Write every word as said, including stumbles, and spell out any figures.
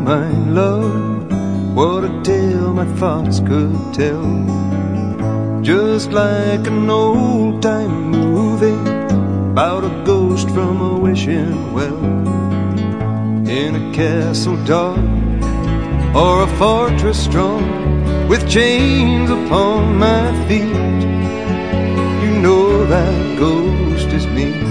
my love, what a tale my thoughts could tell. Just like an old-time movie about a ghost from a wishing well, in a castle dark or a fortress strong, with chains upon my feet. You know that ghost is me.